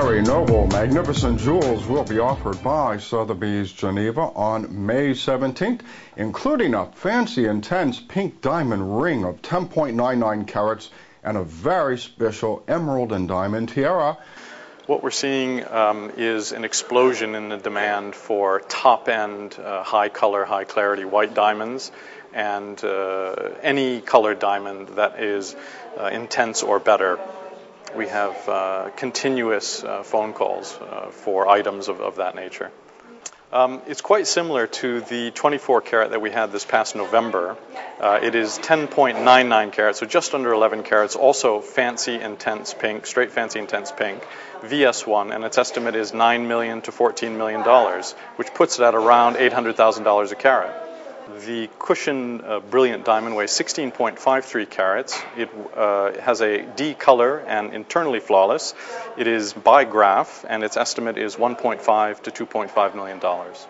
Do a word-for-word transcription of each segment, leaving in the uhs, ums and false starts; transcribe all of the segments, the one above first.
Very noble, magnificent jewels will be offered by Sotheby's Geneva on May seventeenth, including a fancy, intense pink diamond ring of ten point nine nine carats and a very special emerald and diamond tiara. What we're seeing um, is an explosion in the demand for top-end, uh, high-color, high-clarity white diamonds and uh, any colored diamond that is uh, intense or better. We have uh, continuous uh, phone calls uh, for items of, of that nature. Um, it's quite similar to the twenty-four carat that we had this past November. Uh, it is ten point nine nine carats, so just under eleven carats, also fancy intense pink, straight fancy intense pink, V S one, and its estimate is nine million dollars to fourteen million dollars, which puts it at around eight hundred thousand dollars a carat. The Cushion uh, Brilliant Diamond weighs sixteen point five three carats. It uh, has a D color and internally flawless. It is bi-graph, and its estimate is one point five to two point five million dollars.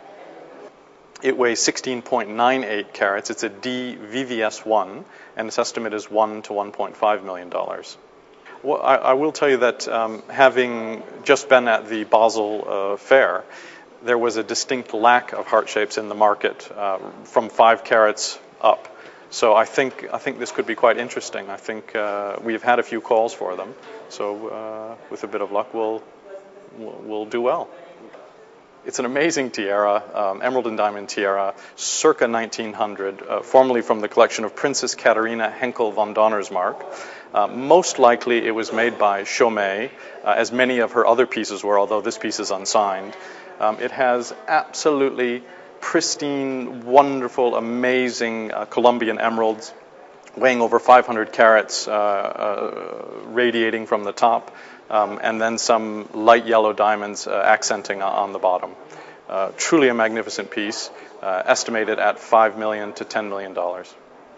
It weighs sixteen point nine eight carats. It's a D V V S one, and its estimate is one to one point five million dollars. Well, I, I will tell you that um, having just been at the Basel uh, Fair, there was a distinct lack of heart shapes in the market uh, from five carats up. So I think I think this could be quite interesting. I think uh, we've had a few calls for them. So uh, with a bit of luck, we'll we'll do well. It's an amazing tiara, um, emerald and diamond tiara, circa nineteen hundred, uh, formerly from the collection of Princess Katharina Henkel von Donnersmarck. Uh, most likely it was made by Chaumet, uh, as many of her other pieces were, although this piece is unsigned. Um, it has absolutely pristine, wonderful, amazing uh, Colombian emeralds, weighing over five hundred carats, uh, uh, radiating from the top, um, and then some light yellow diamonds uh, accenting on the bottom. Uh, truly a magnificent piece, uh, estimated at five million dollars to ten million dollars.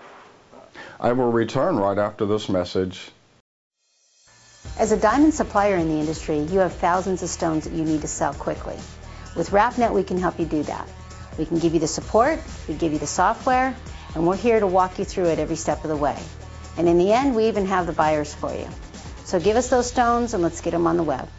I will return right after this message. As a diamond supplier in the industry, you have thousands of stones that you need to sell quickly. With RapNet, we can help you do that. We can give you the support, we give you the software, and we're here to walk you through it every step of the way. And in the end, we even have the buyers for you. So give us those stones and let's get them on the web.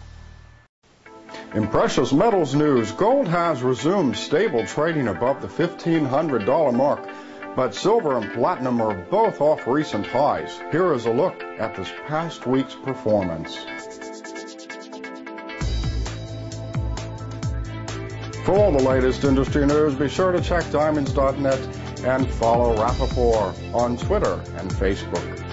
In precious metals news, gold has resumed stable trading above the fifteen hundred dollar mark, but silver and platinum are both off recent highs. Here is a look at this past week's performance. For all the latest industry news, be sure to check diamonds dot net and follow Rappaport on Twitter and Facebook.